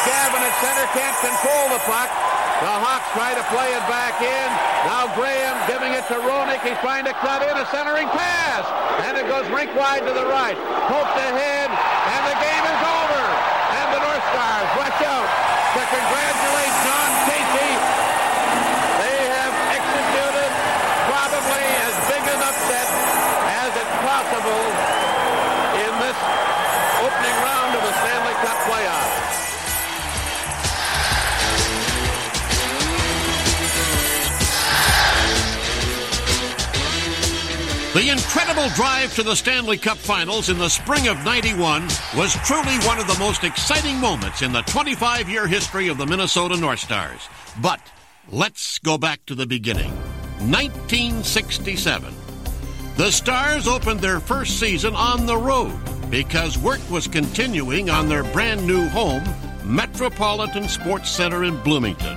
Gavin at center can't control the puck. The Hawks try to play it back in. Now Graham giving it to Roenick. He's trying to cut in a centering pass. And it goes rink wide to the right. Poked ahead, and the game is over. And the North Stars rush out to congratulate John Casey. They have executed probably as big an upset as it's possible in this opening round of the Stanley Cup playoffs. The incredible drive to the Stanley Cup Finals in the spring of '91 was truly one of the most exciting moments in the 25-year history of the Minnesota North Stars. But let's go back to the beginning. 1967. The Stars opened their first season on the road because work was continuing on their brand new home, Metropolitan Sports Center in Bloomington.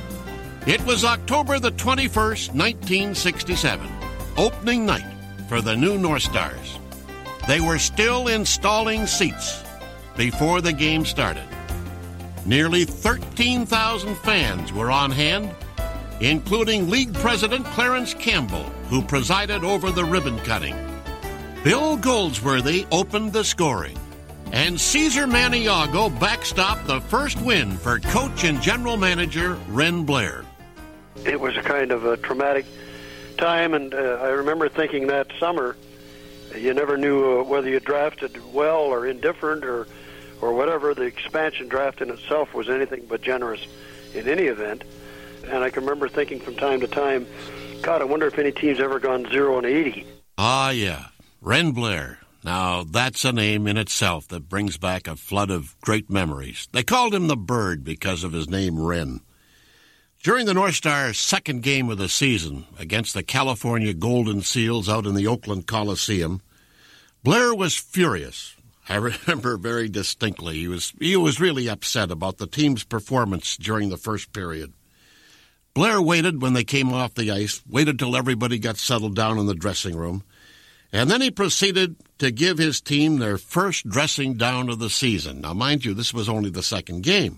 It was October the 21st, 1967, opening night for the new North Stars. They were still installing seats before the game started. Nearly 13,000 fans were on hand, including League President Clarence Campbell, who presided over the ribbon cutting. Bill Goldsworthy opened the scoring, and Cesar Maniago backstopped the first win for coach and general manager Ren Blair. It was a kind of a traumatic time, and I remember thinking that summer, you never knew whether you drafted well or indifferent or whatever. The expansion draft in itself was anything but generous in any event. And I can remember thinking from time to time, God, I wonder if any team's ever gone 0-80. Ah, yeah, Ren Blair. Now, that's a name in itself that brings back a flood of great memories. They called him the Bird because of his name, Ren. During the North Stars' second game of the season against the California Golden Seals out in the Oakland Coliseum, Blair was furious. I remember very distinctly. He was really upset about the team's performance during the first period. Blair waited when they came off the ice, waited till everybody got settled down in the dressing room, and then he proceeded to give his team their first dressing down of the season. Now, mind you, this was only the second game.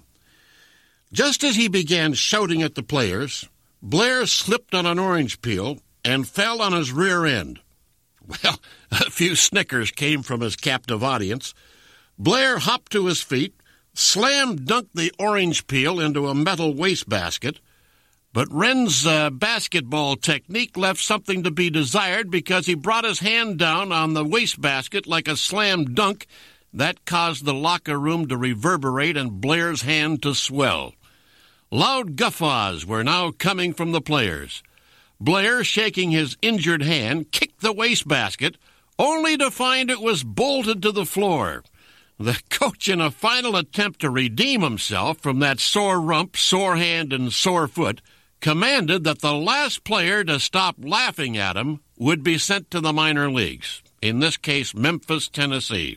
Just as he began shouting at the players, Blair slipped on an orange peel and fell on his rear end. Well, a few snickers came from his captive audience. Blair hopped to his feet, slam-dunked the orange peel into a metal wastebasket, but Ren's basketball technique left something to be desired because he brought his hand down on the wastebasket like a slam dunk. That caused the locker room to reverberate and Blair's hand to swell. Loud guffaws were now coming from the players. Blair, shaking his injured hand, kicked the wastebasket, only to find it was bolted to the floor. The coach, in a final attempt to redeem himself from that sore rump, sore hand, and sore foot, commanded that the last player to stop laughing at him would be sent to the minor leagues, in this case Memphis, Tennessee.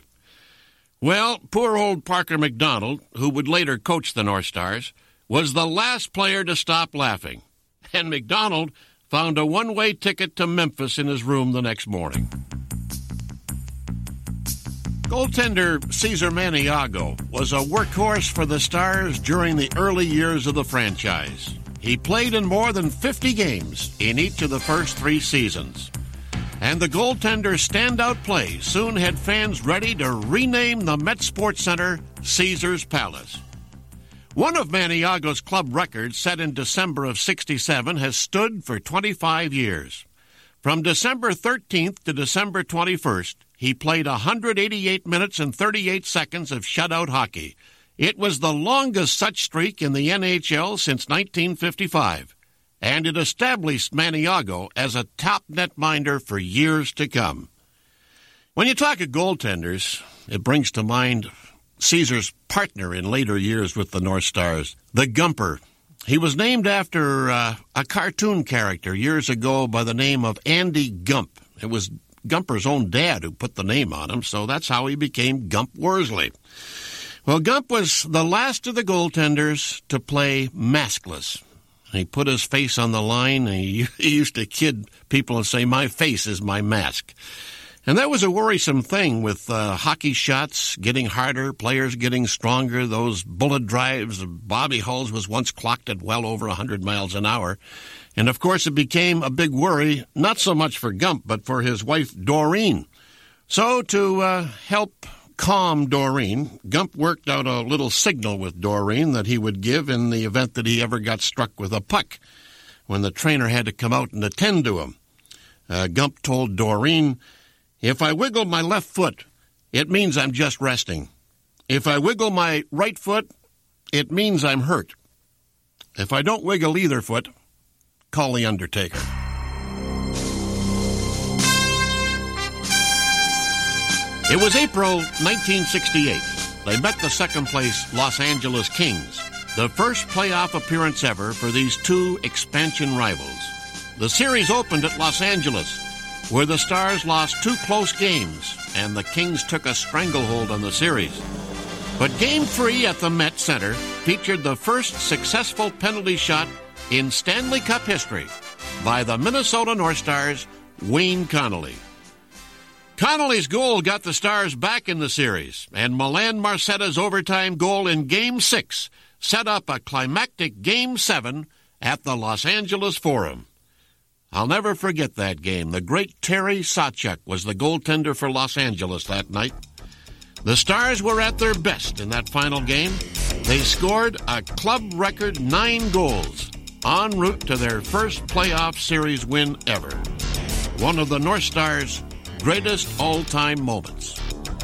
Well, poor old Parker McDonald, who would later coach the North Stars, was the last player to stop laughing. And McDonald found a one-way ticket to Memphis in his room the next morning. Goaltender Cesar Maniago was a workhorse for the Stars during the early years of the franchise. He played in more than 50 games in each of the first 3 seasons. And the goaltender's standout play soon had fans ready to rename the Met Sports Center Caesar's Palace. One of Maniago's club records, set in December of '67, has stood for 25 years. From December 13th to December 21st, he played 188 minutes and 38 seconds of shutout hockey. It was the longest such streak in the NHL since 1955, and it established Maniago as a top netminder for years to come. When you talk of goaltenders, it brings to mind Caesar's partner in later years with the North Stars, the Gumper. He was named after a cartoon character years ago by the name of Andy Gump. It was Gumper's own dad who put the name on him, so that's how he became Gump Worsley. Well, Gump was the last of the goaltenders to play maskless. He put his face on the line, and he used to kid people and say, "My face is my mask." And that was a worrisome thing with hockey shots getting harder, players getting stronger, those bullet drives. Bobby Hulls was once clocked at well over 100 miles an hour. And, of course, it became a big worry, not so much for Gump, but for his wife, Doreen. So to help calm Doreen, Gump worked out a little signal with Doreen that he would give in the event that he ever got struck with a puck, when the trainer had to come out and attend to him. Gump told Doreen, "If I wiggle my left foot, it means I'm just resting. If I wiggle my right foot, it means I'm hurt. If I don't wiggle either foot, call the undertaker." It was April 1968. They met the second-place Los Angeles Kings, the first playoff appearance ever for these two expansion rivals. The series opened at Los Angeles, where the Stars lost 2 close games, and the Kings took a stranglehold on the series. But Game 3 at the Met Center featured the first successful penalty shot in Stanley Cup history by the Minnesota North Stars' Wayne Connolly. Connolly's goal got the Stars back in the series, and Milan Marcetta's overtime goal in Game 6 set up a climactic Game 7 at the Los Angeles Forum. I'll never forget that game. The great Terry Sawchuk was the goaltender for Los Angeles that night. The Stars were at their best in that final game. They scored a club record 9 goals, en route to their first playoff series win ever. One of the North Stars' greatest all-time moments.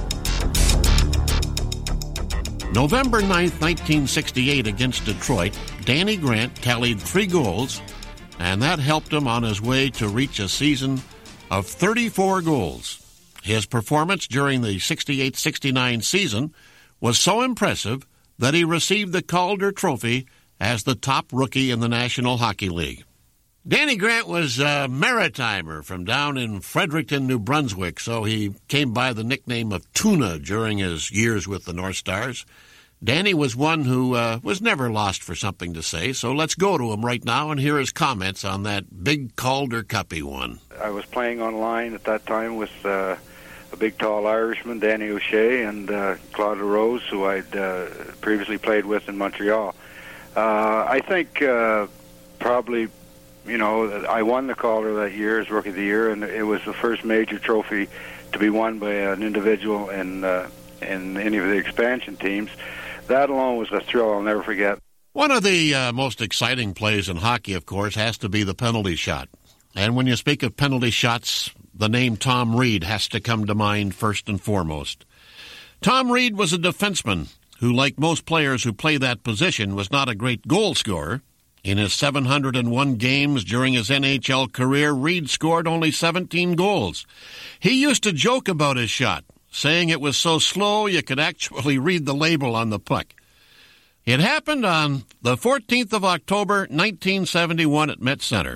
November 9th, 1968, against Detroit, Danny Grant tallied 3 goals, and that helped him on his way to reach a season of 34 goals. His performance during the 68-69 season was so impressive that he received the Calder Trophy as the top rookie in the National Hockey League. Danny Grant was a Maritimer from down in Fredericton, New Brunswick, so he came by the nickname of Tuna during his years with the North Stars. Danny was one who was never lost for something to say, so let's go to him right now and hear his comments on that big Calder Cup he won. I was playing on line at that time with a big, tall Irishman, Danny O'Shea, and Claude LaRose, who I'd previously played with in Montreal. I think probably, I won the Calder that year as Rookie of the Year, and it was the first major trophy to be won by an individual in any of the expansion teams. That alone was a thrill I'll never forget. One of the most exciting plays in hockey, of course, has to be the penalty shot. And when you speak of penalty shots, the name Tom Reed has to come to mind first and foremost. Tom Reed was a defenseman who, like most players who play that position, was not a great goal scorer. In his 701 games during his NHL career, Reed scored only 17 goals. He used to joke about his shot, saying it was so slow you could actually read the label on the puck. It happened on the 14th of October, 1971 at Met Center.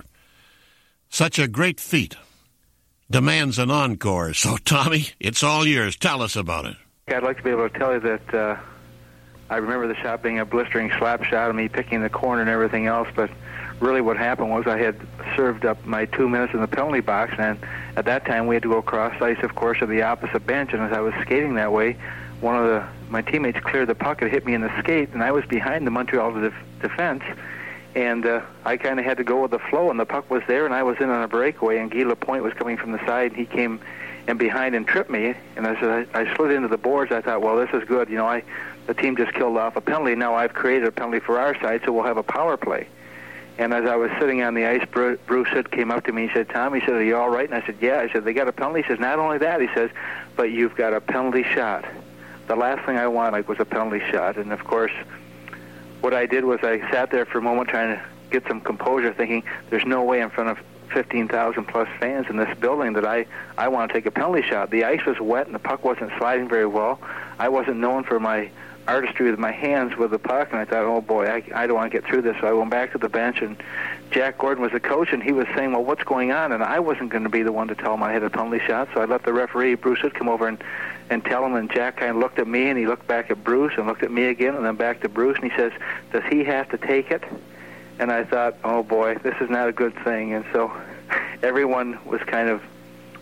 Such a great feat demands an encore. So, Tommy, it's all yours. Tell us about it. I'd like to be able to tell you that I remember the shot being a blistering slap shot of me picking the corner and everything else, but really what happened was I had served up my 2 minutes in the penalty box, and at that time we had to go across ice, of course, to the opposite bench, and as I was skating that way, one of my teammates cleared the puck and hit me in the skate, and I was behind the Montreal defense, and I kind of had to go with the flow, and the puck was there, and I was in on a breakaway, and Guy Lapointe was coming from the side, and he came in behind and tripped me, and as I slid into the boards, I thought, well, this is good. The team just killed off a penalty. Now I've created a penalty for our side, so we'll have a power play. And as I was sitting on the ice, Bruce Hood came up to me and said, "Tom," he said, "are you all right?" And I said, "Yeah." I said, "They got a penalty?" He says, "Not only that," he says, "but you've got a penalty shot." The last thing I wanted was a penalty shot. And, of course, what I did was I sat there for a moment trying to get some composure, thinking there's no way in front of 15,000-plus fans in this building that I want to take a penalty shot. The ice was wet and the puck wasn't sliding very well. I wasn't known for my artistry with my hands with the puck, and I thought, oh boy, I don't want to get through this. So I went back to the bench, and Jack Gordon was the coach, and he was saying, well, what's going on? And I wasn't going to be the one to tell him I had a penalty shot, so I let the referee, Bruce Hood, come over and tell him, and Jack kind of looked at me, and he looked back at Bruce, and looked at me again, and then back to Bruce, and he says, does he have to take it? And I thought, oh boy, this is not a good thing. And so everyone was kind of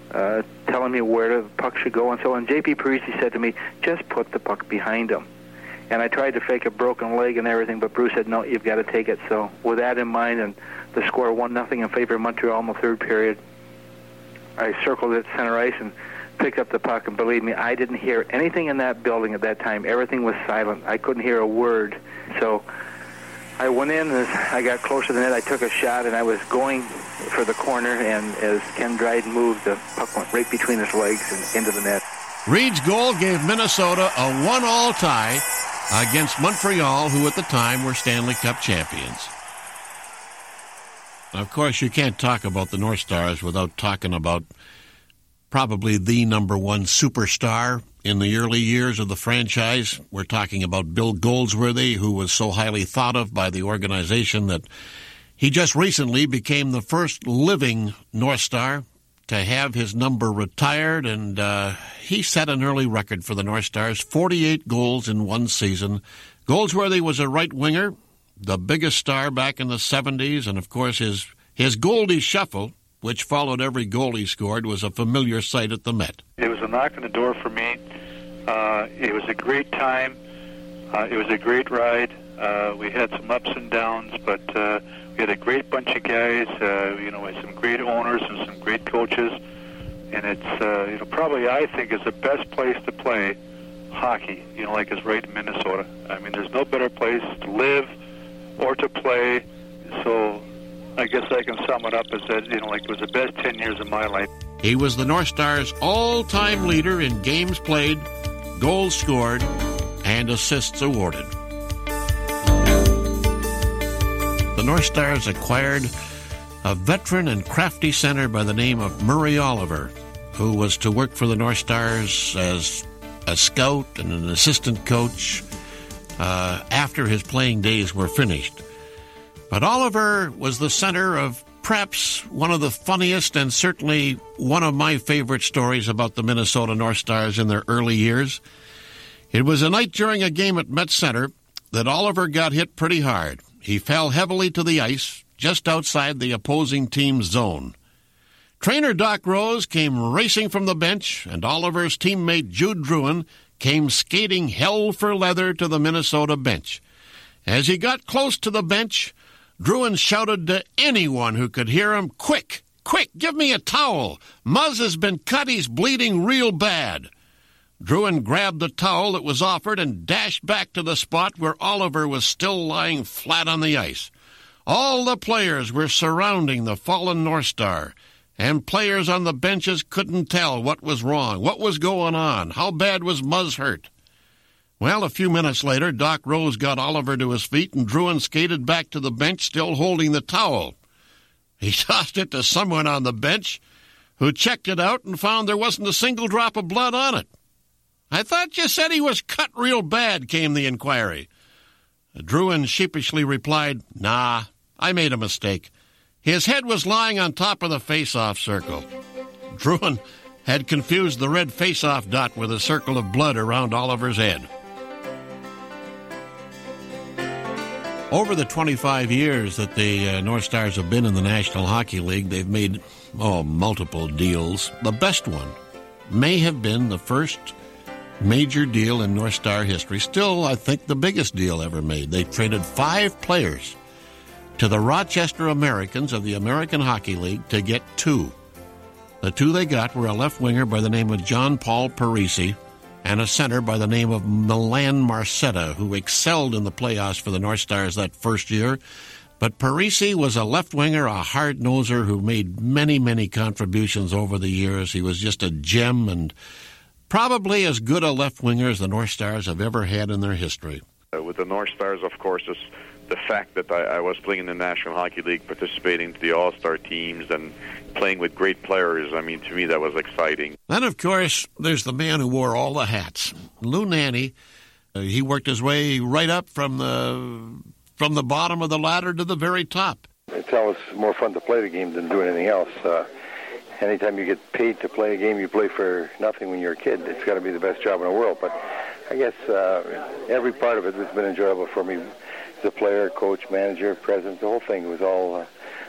telling me where the puck should go and so on. J.P. Parisi said to me, just put the puck behind him. And I tried to fake a broken leg and everything, but Bruce said, no, you've got to take it. So with that in mind and the score 1-0 in favor of Montreal in the third period, I circled at center ice and picked up the puck, and believe me, I didn't hear anything in that building at that time. Everything was silent. I couldn't hear a word. So I went in, as I got close to the net, I took a shot, and I was going for the corner, and as Ken Dryden moved, the puck went right between his legs and into the net. Reed's goal gave Minnesota a 1-1 tie against Montreal, who at the time were Stanley Cup champions. Of course, you can't talk about the North Stars without talking about probably the number one superstar in the early years of the franchise. We're talking about Bill Goldsworthy, who was so highly thought of by the organization that he just recently became the first living North Star to have his number retired, and he set an early record for the North Stars, 48 goals in one season. Goldsworthy was a right winger, the biggest star back in the 70s, and of course his Goldie Shuffle, which followed every goal he scored, was a familiar sight at the Met. It was a knock on the door for me. It was a great time. It was a great ride. We had some ups and downs, but we had a great bunch of guys, with some great owners and some great coaches. And it's, probably I think is the best place to play hockey, like is right in Minnesota. I mean, there's no better place to live or to play. So I guess I can sum it up as that, it was the best 10 years of my life. He was the North Stars' all-time leader in games played, goals scored, and assists awarded. The North Stars acquired a veteran and crafty center by the name of Murray Oliver, who was to work for the North Stars as a scout and an assistant coach after his playing days were finished. But Oliver was the center of perhaps one of the funniest and certainly one of my favorite stories about the Minnesota North Stars in their early years. It was a night during a game at Met Center that Oliver got hit pretty hard. He fell heavily to the ice just outside the opposing team's zone. Trainer Doc Rose came racing from the bench, and Oliver's teammate Jude Druin came skating hell for leather to the Minnesota bench. As he got close to the bench, Druin shouted to anyone who could hear him, "Quick, quick, give me a towel. Muzz has been cut, he's bleeding real bad." Druin grabbed the towel that was offered and dashed back to the spot where Oliver was still lying flat on the ice. All the players were surrounding the fallen North Star, and players on the benches couldn't tell what was wrong, what was going on, how bad was Muzz hurt. Well, a few minutes later, Doc Rose got Oliver to his feet, and Druin skated back to the bench, still holding the towel. He tossed it to someone on the bench, who checked it out and found there wasn't a single drop of blood on it. "I thought you said he was cut real bad," came the inquiry. Druin sheepishly replied, "Nah, I made a mistake. His head was lying on top of the face-off circle." Druin had confused the red face-off dot with a circle of blood around Oliver's head. Over the 25 years that the North Stars have been in the National Hockey League, they've made multiple deals. The best one may have been the first major deal in North Star history. Still, I think the biggest deal ever made. They traded 5 players to the Rochester Americans of the American Hockey League to get 2. The 2 they got were a left winger by the name of John Paul Parisi and a center by the name of Milan Marcetta, who excelled in the playoffs for the North Stars that first year. But Parisi was a left winger, a hard-noser who made many, many contributions over the years. He was just a gem and probably as good a left winger as the North Stars have ever had in their history. With the North Stars, of course, is the fact that I was playing in the National Hockey League, participating to the All-Star teams, and playing with great players. I mean, to me, that was exciting. Then, of course, there's the man who wore all the hats, Lou Nanne. He worked his way right up from the bottom of the ladder to the very top. It's always more fun to play the game than do anything else. Anytime you get paid to play a game, you play for nothing when you're a kid. It's got to be the best job in the world. But I guess every part of it has been enjoyable for me. As a player, coach, manager, president, the whole thing was all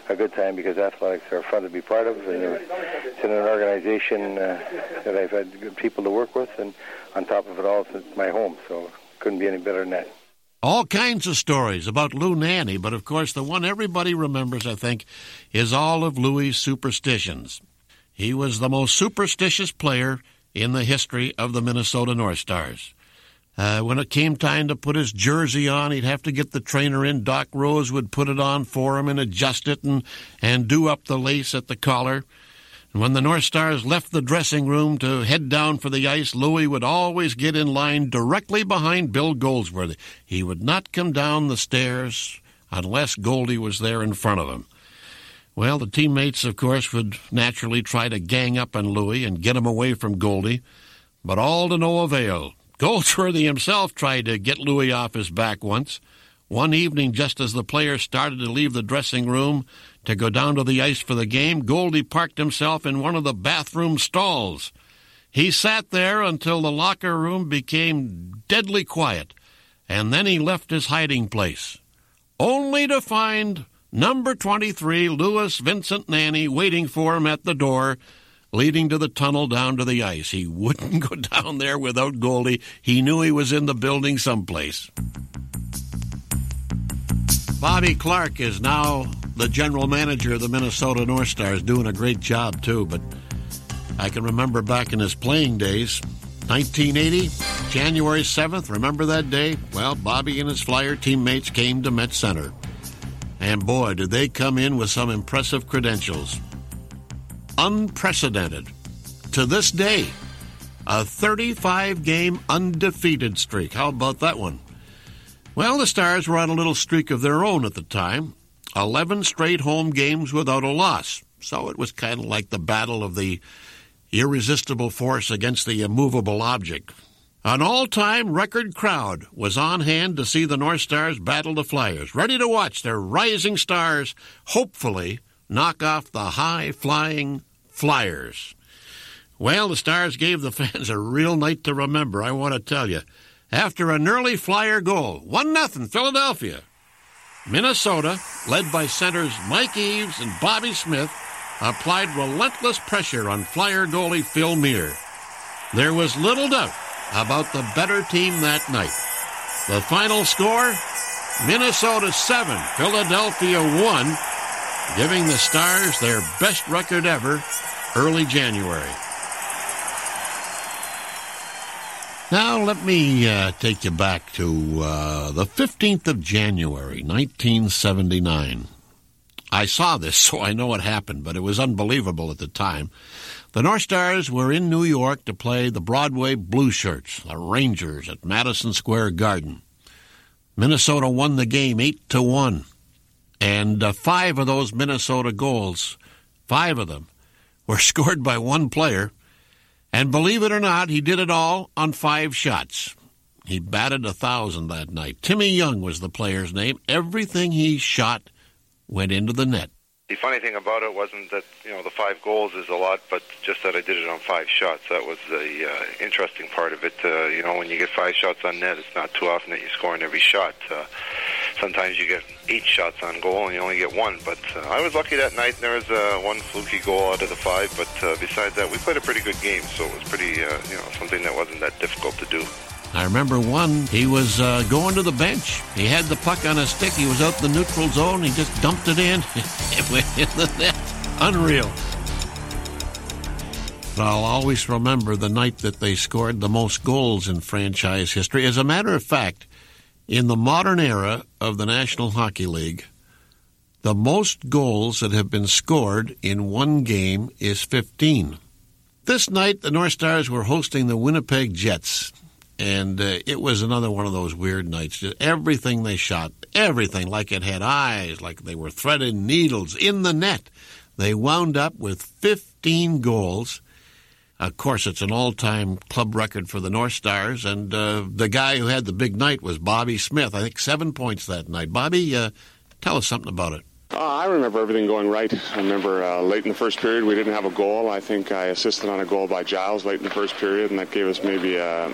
a good time because athletics are fun to be part of, and it's in an organization that I've had good people to work with, and on top of it all, it's my home, so couldn't be any better than that. All kinds of stories about Lou Nanne, but of course the one everybody remembers, I think, is all of Louis' superstitions. He was the most superstitious player in the history of the Minnesota North Stars. When it came time to put his jersey on, he'd have to get the trainer in. Doc Rose would put it on for him and adjust it and do up the lace at the collar. And when the North Stars left the dressing room to head down for the ice, Louis would always get in line directly behind Bill Goldsworthy. He would not come down the stairs unless Goldie was there in front of him. Well, the teammates, of course, would naturally try to gang up on Louis and get him away from Goldie, but all to no avail. Goldsworthy himself tried to get Louis off his back once. One evening, just as the players started to leave the dressing room to go down to the ice for the game, Goldie parked himself in one of the bathroom stalls. He sat there until the locker room became deadly quiet, and then he left his hiding place, only to find number 23, Louis Vincent Nanne, waiting for him at the door leading to the tunnel down to the ice. He wouldn't go down there without Goldie. He knew he was in the building someplace. Bobby Clarke is now the general manager of the Minnesota North Stars, doing a great job, too. But I can remember back in his playing days, 1980, January 7th, remember that day? Well, Bobby and his Flyer teammates came to Met Center. And boy, did they come in with some impressive credentials. Unprecedented. To this day, a 35-game undefeated streak. How about that one? Well, the Stars were on a little streak of their own at the time. 11 straight home games without a loss. So it was kind of like the battle of the irresistible force against the immovable object. An all-time record crowd was on hand to see the North Stars battle the Flyers, ready to watch their rising stars hopefully knock off the high-flying Flyers. Well, the Stars gave the fans a real night to remember, I want to tell you. After an early Flyer goal, 1-0 Philadelphia, Minnesota, led by centers Mike Eaves and Bobby Smith, applied relentless pressure on Flyer goalie Phil Muir. There was little doubt about the better team that night. The final score, Minnesota 7, Philadelphia 1, giving the Stars their best record ever early January. Now let me take you back to the 15th of January, 1979. I saw this, so I know what happened, but it was unbelievable at the time. The North Stars were in New York to play the Broadway Blue Shirts, the Rangers, at Madison Square Garden. Minnesota won the game 8-1, and 5 of those Minnesota goals, 5 of them, were scored by one player. And believe it or not, he did it all on 5 shots. He batted 1,000 that night. Timmy Young was the player's name. Everything he shot went into the net. The funny thing about it wasn't that, the 5 goals is a lot, but just that I did it on 5 shots. That was the interesting part of it. When you get 5 shots on net, it's not too often that you score in every shot. Sometimes you get 8 shots on goal and you only get 1. But I was lucky that night. There was one fluky goal out of the 5. But besides that, we played a pretty good game. So it was pretty, something that wasn't that difficult to do. I remember one, he was going to the bench. He had the puck on a stick. He was out in the neutral zone. He just dumped it in. It went in the net. Unreal. But I'll always remember the night that they scored the most goals in franchise history. As a matter of fact, in the modern era of the National Hockey League, the most goals that have been scored in one game is 15. This night, the North Stars were hosting the Winnipeg Jets. And it was another one of those weird nights. Just everything they shot, everything, like it had eyes, like they were threaded needles in the net. They wound up with 15 goals. Of course, it's an all-time club record for the North Stars. And the guy who had the big night was Bobby Smith. I think 7 points that night. Bobby, tell us something about it. I remember everything going right. I remember late in the first period we didn't have a goal. I think I assisted on a goal by Giles late in the first period, and that gave us maybe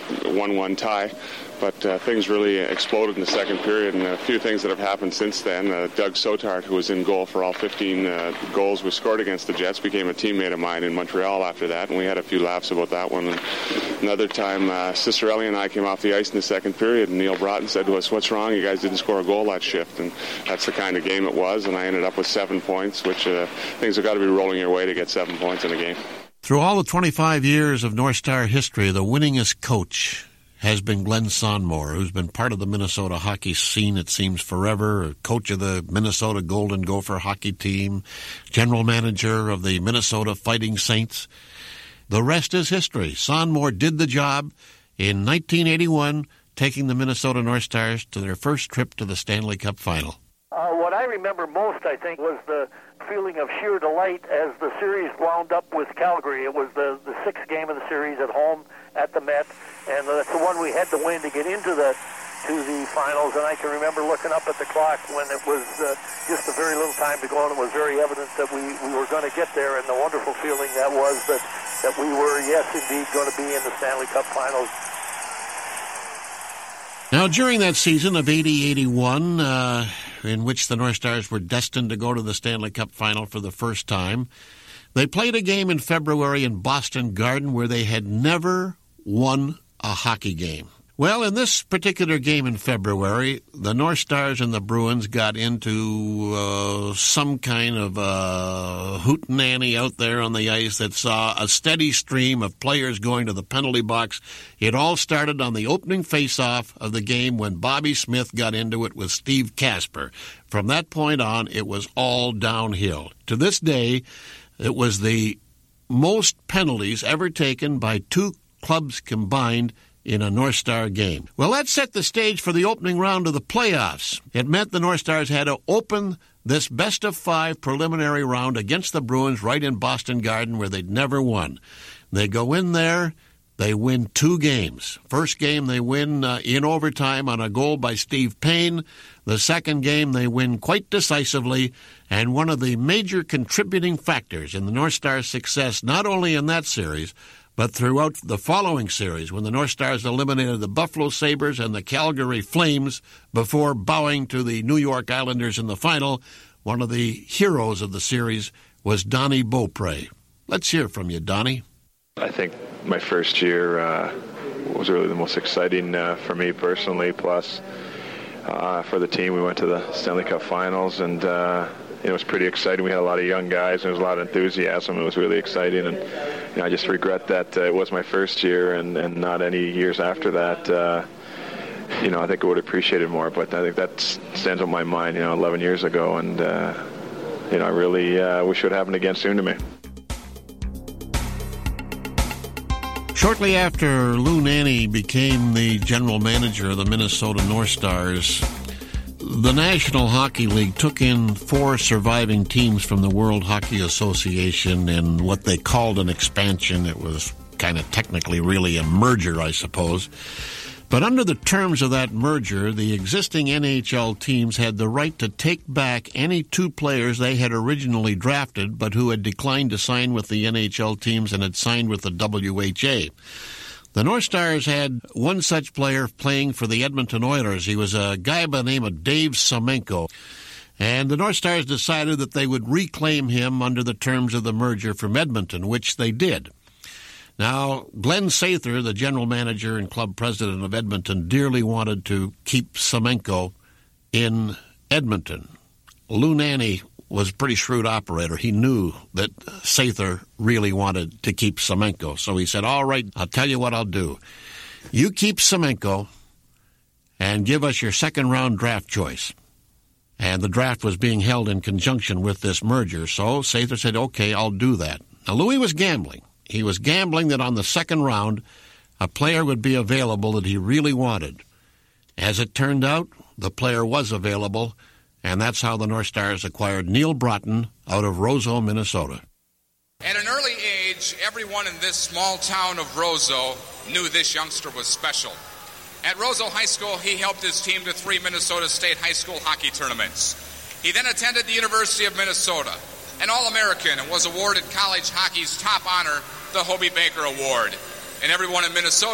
1-1 tie. But things really exploded in the second period, and a few things that have happened since then. Doug Sotart, who was in goal for all 15 goals we scored against the Jets, became a teammate of mine in Montreal after that, and we had a few laughs about that one. And another time, Cicerelli and I came off the ice in the second period, and Neil Broughton said to us, "What's wrong? You guys didn't score a goal that shift." And that's the kind of game it was, and I ended up with 7 points, which things have got to be rolling your way to get 7 points in a game. Through all the 25 years of North Star history, the winningest coach has been Glenn Sonmor, who's been part of the Minnesota hockey scene, it seems, forever, coach of the Minnesota Golden Gopher hockey team, general manager of the Minnesota Fighting Saints. The rest is history. Sonmor did the job in 1981, taking the Minnesota North Stars to their first trip to the Stanley Cup Final. What I remember most, I think, was the feeling of sheer delight as the series wound up with Calgary. It was the sixth game of the series at home at the Met, and that's the one we had to win to get into the finals. And I can remember looking up at the clock when it was just a very little time to go, and it was very evident that we were going to get there, and the wonderful feeling that was that we were, yes, indeed, going to be in the Stanley Cup Finals. Now, during that season of 80-81, in which the North Stars were destined to go to the Stanley Cup Final for the first time, they played a game in February in Boston Garden where they had never won a hockey game. Well, in this particular game in February, the North Stars and the Bruins got into some kind of hootenanny out there on the ice that saw a steady stream of players going to the penalty box. It all started on the opening face-off of the game when Bobby Smith got into it with Steve Casper. From that point on, it was all downhill. To this day, it was the most penalties ever taken by two clubs combined in a North Star game. Well, that set the stage for the opening round of the playoffs. It meant the North Stars had to open this best-of-5 preliminary round against the Bruins right in Boston Garden where they'd never won. They go in there, they win 2 games. First game, they win in overtime on a goal by Steve Payne. The second game, they win quite decisively, and one of the major contributing factors in the North Stars' success, not only in that series, but throughout the following series, when the North Stars eliminated the Buffalo Sabres and the Calgary Flames before bowing to the New York Islanders in the final, one of the heroes of the series was Donnie Beaupre. Let's hear from you, Donnie. I think my first year was really the most exciting for me personally, plus for the team. We went to the Stanley Cup Finals, and it was pretty exciting. We had a lot of young guys, and there was a lot of enthusiasm. It was really exciting, and I just regret that it was my first year and not any years after that. I think I would appreciate it more, but I think that stands on my mind, 11 years ago, and, I really wish it would happen again soon to me. Shortly after Lou Nanne became the general manager of the Minnesota North Stars, the National Hockey League took in 4 surviving teams from the World Hockey Association in what they called an expansion. It was kind of technically really a merger, I suppose. But under the terms of that merger, the existing NHL teams had the right to take back any 2 players they had originally drafted but who had declined to sign with the NHL teams and had signed with the WHA. The North Stars had one such player playing for the Edmonton Oilers. He was a guy by the name of Dave Semenko. And the North Stars decided that they would reclaim him under the terms of the merger from Edmonton, which they did. Now, Glenn Sather, the general manager and club president of Edmonton, dearly wanted to keep Semenko in Edmonton. Lou Nanne was a pretty shrewd operator. He knew that Sather really wanted to keep Semenko. So he said, all right, I'll tell you what I'll do. You keep Semenko and give us your second-round draft choice. And the draft was being held in conjunction with this merger. So Sather said, okay, I'll do that. Now, Louis was gambling. He was gambling that on the second round, a player would be available that he really wanted. As it turned out, the player was available, and that's how the North Stars acquired Neil Broughton out of Roseau, Minnesota. At an early age, everyone in this small town of Roseau knew this youngster was special. At Roseau High School, he helped his team to 3 Minnesota State high school hockey tournaments. He then attended the University of Minnesota, an All-American, and was awarded college hockey's top honor, the Hobey Baker Award. And everyone in Minnesota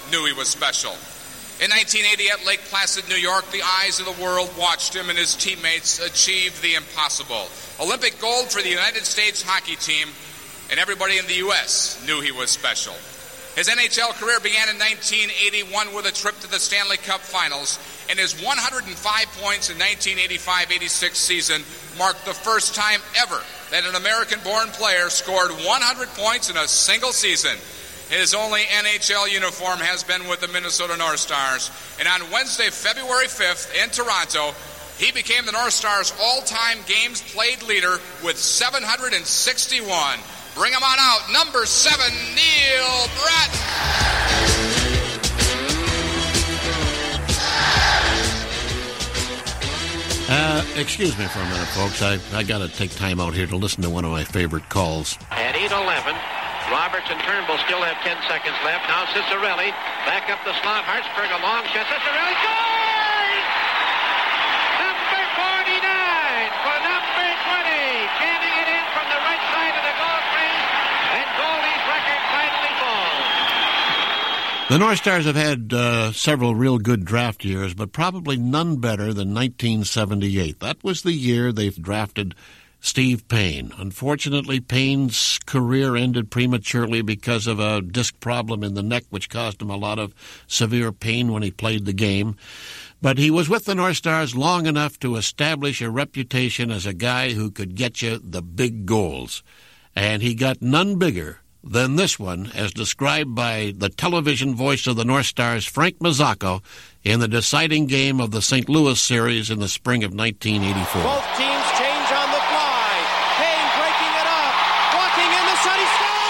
knew he was special. In 1980 at Lake Placid, New York, the eyes of the world watched him and his teammates achieve the impossible. Olympic gold for the United States hockey team, and everybody in the U.S. knew he was special. His NHL career began in 1981 with a trip to the Stanley Cup Finals, and his 105 points in 1985-86 season marked the first time ever that an American-born player scored 100 points in a single season. His only NHL uniform has been with the Minnesota North Stars, and on Wednesday, February 5th in Toronto, he became the North Stars' all-time games played leader with 761. Bring him on out, number 7, Neil Bratton. Excuse me for a minute, folks. I got to take time out here to listen to one of my favorite calls. At 8:11, Roberts and Turnbull still have 10 seconds left. Now Ciccarelli back up the slot. Hartsburg a long shot. Ciccarelli scores! Number 49 for number 20. Jamming it in from the right side of the goal crease. And Goldie's record finally falls. The North Stars have had several real good draft years, but probably none better than 1978. That was the year they've drafted Steve Payne. Unfortunately, Payne's career ended prematurely because of a disc problem in the neck, which caused him a lot of severe pain when he played the game. But he was with the North Stars long enough to establish a reputation as a guy who could get you the big goals. And he got none bigger than this one, as described by the television voice of the North Stars, Frank Mazzacco, in the deciding game of the St. Louis series in the spring of 1984. Both teams change on the fly. Payne breaking it up. Walking in the sun. He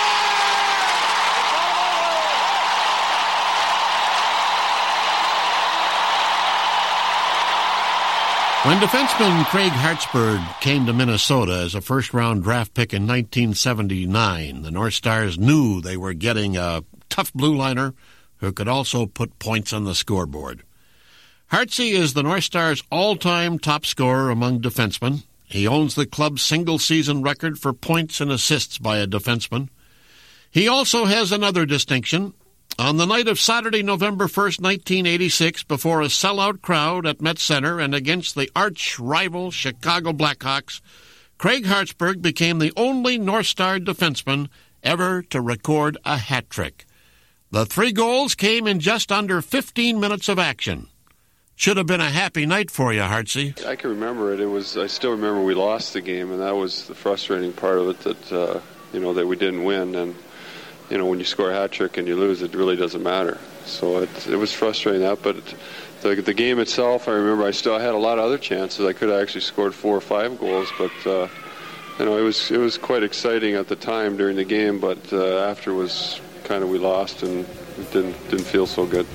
When defenseman Craig Hartsburg came to Minnesota as a first-round draft pick in 1979, the North Stars knew they were getting a tough blue liner who could also put points on the scoreboard. Hartsey is the North Stars' all-time top scorer among defensemen. He owns the club's single-season record for points and assists by a defenseman. He also has another distinction. On the night of Saturday, November 1st, 1986, before a sellout crowd at Met Center and against the arch-rival Chicago Blackhawks, Craig Hartsburg became the only North Star defenseman ever to record a hat trick. The 3 goals came in just under 15 minutes of action. Should have been a happy night for you, Hartsey. I can remember it. I still remember we lost the game, and that was the frustrating part of it, that that we didn't win. And when you score a hat trick and you lose, it really doesn't matter. So it was frustrating that, but the game itself, I remember I had a lot of other chances. I could have actually scored 4 or 5 goals, but it was quite exciting at the time during the game. But after was kind of we lost and it didn't feel so good.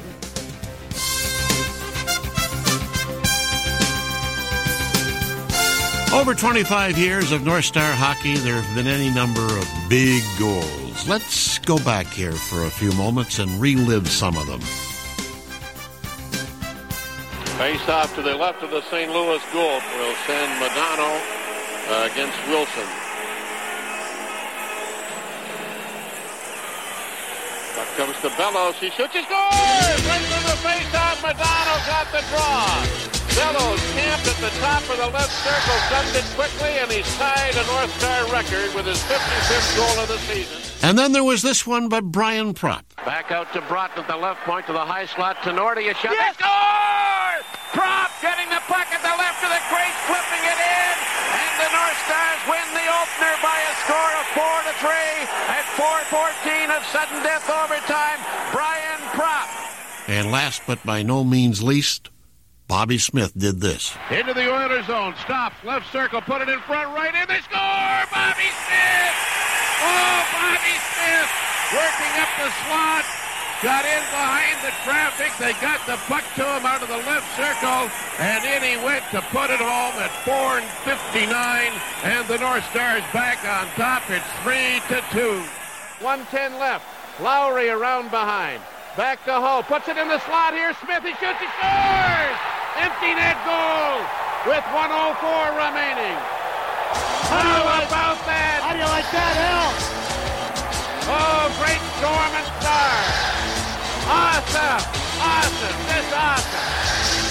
Over 25 years of North Star hockey, there have been any number of big goals. Let's go back here for a few moments and relive some of them. Face off to the left of the St. Louis goal. We'll send Modano against Wilson. Up comes to Bellows. He shoots. He scores! Right from the face-off. Modano got the draw. Bellows camped at the top of the left circle, sends it quickly, and he's tied a North Star record with his 55th goal of the season. And then there was this one by Brian Propp. Back out to Broughton at the left point to the high slot. Tenorti a shot. Yes! They score! Propp getting the puck at the left of the crease, flipping it in, and the North Stars win the opener by a score of 4-3 at 4:14 of sudden death overtime. Brian Propp. And last but by no means least, Bobby Smith did this. Into the Oilers zone, stops, left circle, put it in front, right in, they score! Bobby Smith! Oh, Bobby Smith! Working up the slot, got in behind the traffic, they got the puck to him out of the left circle, and in he went to put it home at 4:59, and the North Stars back on top. It's 3-2. 1:10 left, Lowry around behind. Back to Hull, puts it in the slot here, Smith, he shoots, he scores! Empty net goal with 1:04 remaining. How about that? How do you like that, Al? Oh, great Storm and Star. Awesome! Awesome! Just awesome!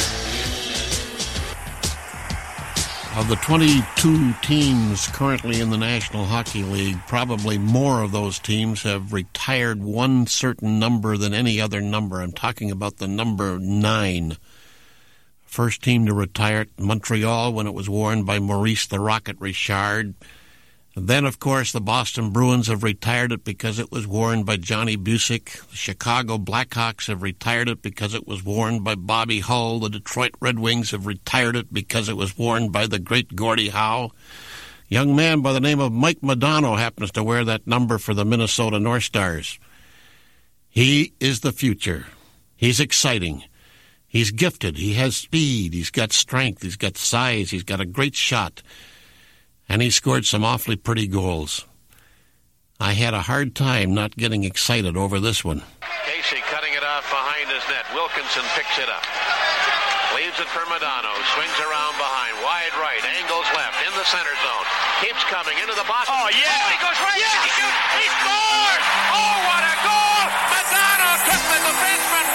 Of the 22 teams currently in the National Hockey League, probably more of those teams have retired one certain number than any other number. I'm talking about the number 9. First team to retire it, Montreal, when it was worn by Maurice the Rocket Richard. And then, of course, the Boston Bruins have retired it because it was worn by Johnny Busick. The Chicago Blackhawks have retired it because it was worn by Bobby Hull. The Detroit Red Wings have retired it because it was worn by the great Gordie Howe. A young man by the name of Mike Modano happens to wear that number for the Minnesota North Stars. He is the future. He's exciting. He's gifted. He has speed. He's got strength. He's got size. He's got a great shot. And he scored some awfully pretty goals. I had a hard time not getting excited over this one. Casey cutting it off behind his net. Wilkinson picks it up. Leaves it for Modano. Swings around behind. Wide right. Angles left. In the center zone. Keeps coming into the box. Oh, yeah. Oh, he goes right. Yeah. He scores. Oh, what a goal. Modano took the defenseman